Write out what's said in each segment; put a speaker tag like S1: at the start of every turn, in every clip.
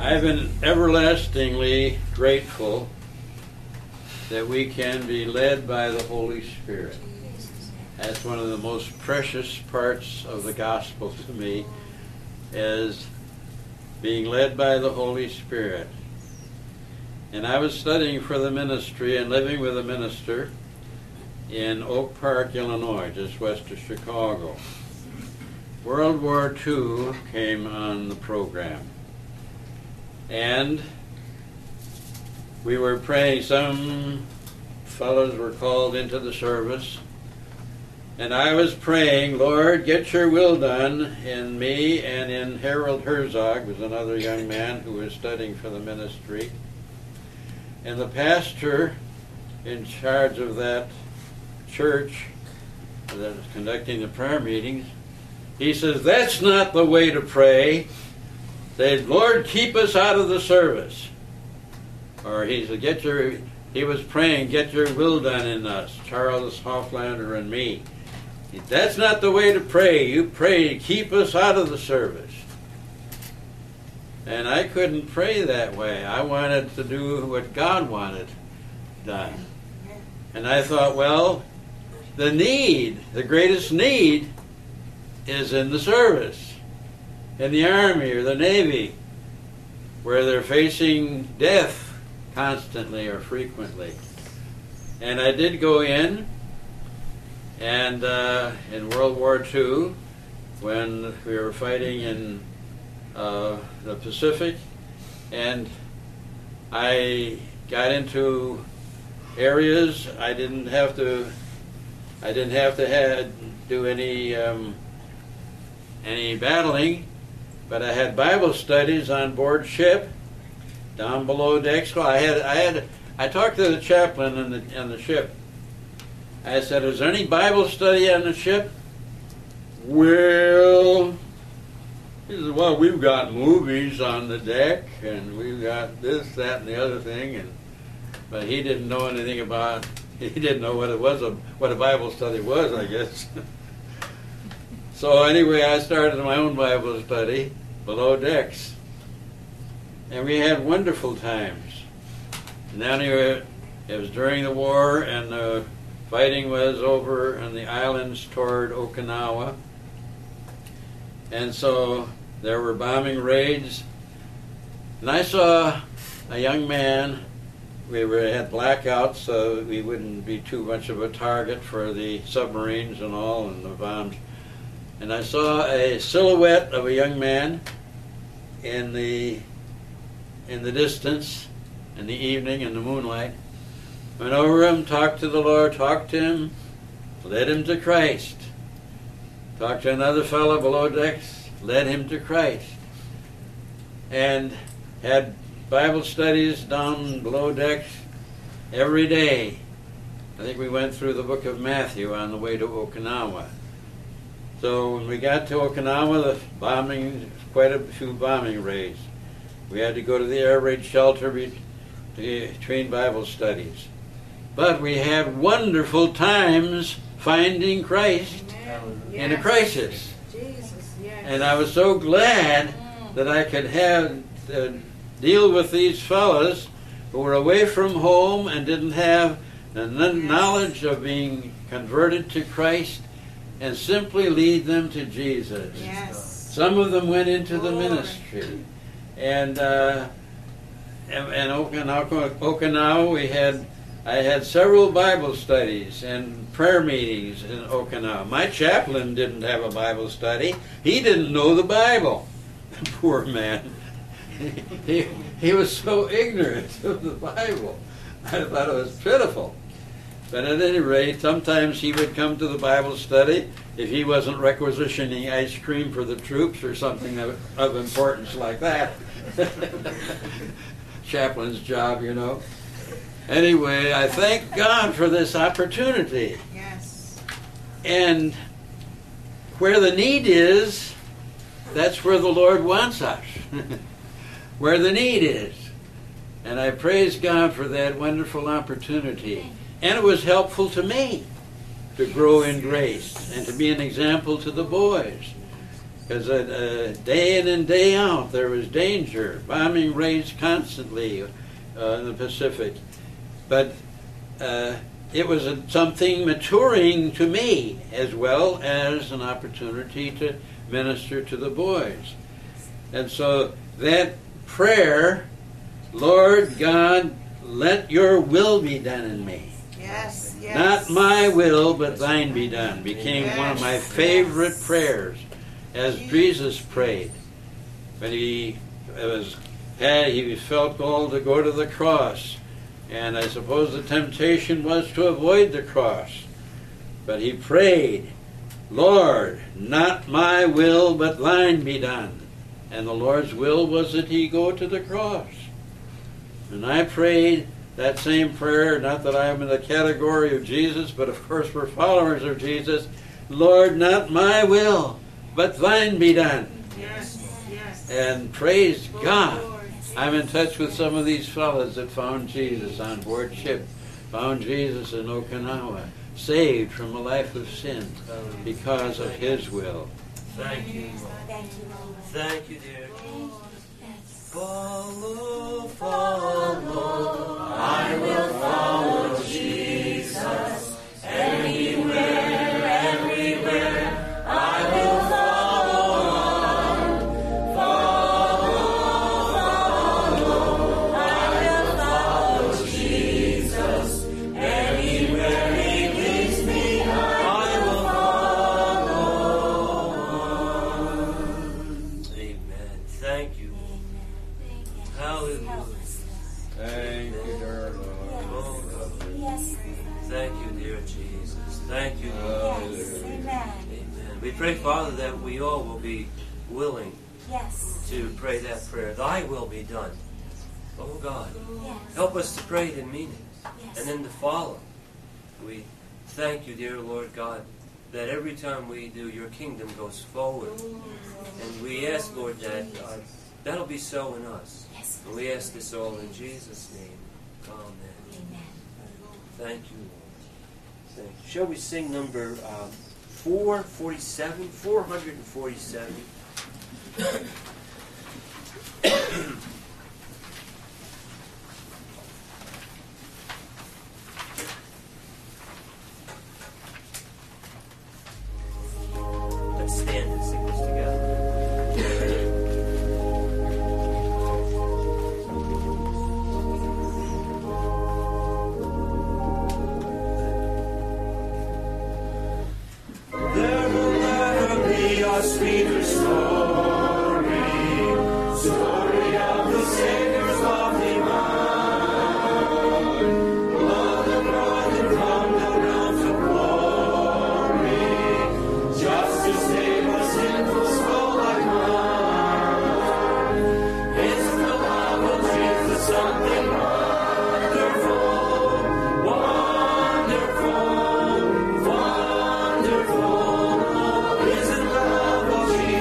S1: I've been everlastingly grateful that we can be led by the Holy Spirit. That's one of the most precious parts of the gospel to me, is being led by the Holy Spirit. And I was studying for the ministry and living with a minister in Oak Park, Illinois, just west of Chicago. World War II came on the program. And we were praying. Some fellows were called into the service. And I was praying, Lord, get your will done in me and in Harold Herzog, was another young man who was studying for the ministry. And the pastor in charge of that church that was conducting the prayer meetings, he says, that's not the way to pray. Say, Lord, keep us out of the service. Or he said, he was praying, get your will done in us, Charles Hofflander and me. That's not the way to pray. You pray to keep us out of the service. And I couldn't pray that way. I wanted to do what God wanted done. And I thought, well, the greatest need is in the service, in the Army or the Navy, where they're facing death constantly or frequently. And I did go in, and in World War II, when we were fighting in the Pacific, and I got into areas I didn't have to do any battling, but I had Bible studies on board ship, down below decks. So I talked to the chaplain on the ship. I said, is there any Bible study on the ship? Well, he said, well, we've got movies on the deck, and we've got this, that, and the other thing. But he didn't know anything about, he didn't know what it was, what a Bible study was, I guess. So anyway, I started my own Bible study below decks. And we had wonderful times. And then it was during the war, and the fighting was over on the islands toward Okinawa. And so there were bombing raids. And I saw a young man. We had blackouts, so we wouldn't be too much of a target for the submarines and all and the bombs. And I saw a silhouette of a young man in the distance, in the evening, in the moonlight. Went over him, talked to the Lord, talked to him, led him to Christ. Talked to another fellow below decks, led him to Christ. And had Bible studies down below decks every day. I think we went through the book of Matthew on the way to Okinawa. So when we got to Okinawa, quite a few bombing raids. We had to go to the air raid shelter between Bible studies. But we had wonderful times finding Christ in a crisis.
S2: Jesus, yes.
S1: And I was so glad that I could deal with these fellows who were away from home and didn't have the knowledge of being converted to Christ, and simply lead them to Jesus.
S2: Yes.
S1: Some of them went into the ministry. And Okinawa, I had several Bible studies and prayer meetings in Okinawa. My chaplain didn't have a Bible study. He didn't know the Bible. Poor man. He was so ignorant of the Bible. I thought it was pitiful. But at any rate, sometimes he would come to the Bible study if he wasn't requisitioning ice cream for the troops or something of importance like that. Chaplain's job, you know. Anyway, I thank God for this opportunity.
S2: Yes.
S1: And where the need is, that's where the Lord wants us. Where the need is. And I praise God for that wonderful opportunity. And it was helpful to me to grow in grace and to be an example to the boys. because day in and day out there was danger. Bombing raged constantly in the Pacific. But it was something maturing to me, as well as an opportunity to minister to the boys. And so that prayer, Lord God, let your will be done in me.
S2: Yes, yes.
S1: Not my will, but thine be done, became one of my favorite prayers, as Jesus prayed when he felt called to go to the cross. And I suppose the temptation was to avoid the cross. But he prayed, Lord, not my will, but thine be done. And the Lord's will was that he go to the cross. And I prayed that same prayer, not that I am in the category of Jesus, but of course we're followers of Jesus. Lord, not my will, but thine be done.
S2: Yes, yes.
S1: And praise God, I'm in touch with some of these fellas that found Jesus on board ship, found Jesus in Okinawa, saved from a life of sin because of his will.
S3: Thank you, Lord.
S4: Thank you, Lord.
S3: Thank you, dear.
S4: Yes.
S3: Follow, follow, I will follow Jesus. Anywhere, everywhere, I will follow on. Follow, I will follow Jesus. Anywhere he leads me, I will follow on. Amen. Thank you. Hallelujah.
S1: Thank you, dear Lord.
S3: Oh, God.
S4: Yes.
S3: Thank you, dear Jesus. Thank you,
S4: Yes.
S3: Lord.
S4: Amen.
S3: Amen. We pray, Father, that we all will be willing
S4: Yes.
S3: to pray that prayer. Thy will be done. Oh, God.
S4: Yes.
S3: Help us to pray it and mean it.
S4: Yes.
S3: And then to follow. We thank you, dear Lord God, that every time we do, your kingdom goes forward. And we ask, Lord, that that'll be so in us.
S4: Yes.
S3: And we ask this all in Jesus' name. Amen.
S4: Amen.
S3: Thank you, Lord. Thank you. Shall we sing number 447? 447. Let's stand and sing this together. There will never be a sweeter story of the Savior's lovely mind. Love and brother from the realms of glory, just to save a sinful soul like mine. Isn't the love of Jesus something wonderful, wonderful, wonderful? Isn't the love of Jesus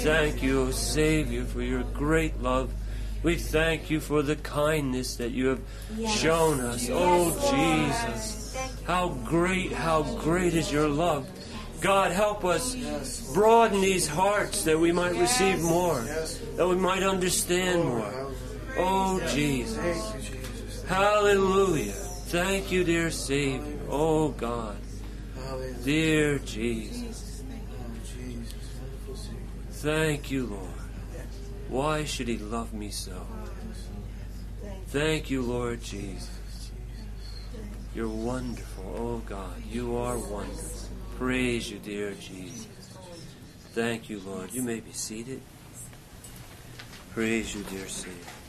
S3: thank you, O Savior, for your great love. We thank you for the kindness that you have shown us. Oh, Jesus, how great is your love. God, help us broaden these hearts that we might receive more, that we might understand more. Oh, Jesus. Hallelujah. Thank you, dear Savior. Oh, God. Dear Jesus. Thank you, Lord. Why should He love me so? Thank you, Lord Jesus. You're wonderful. Oh, God. You are wonderful. Praise you, dear Jesus. Thank you, Lord. You may be seated. Praise you, dear Savior.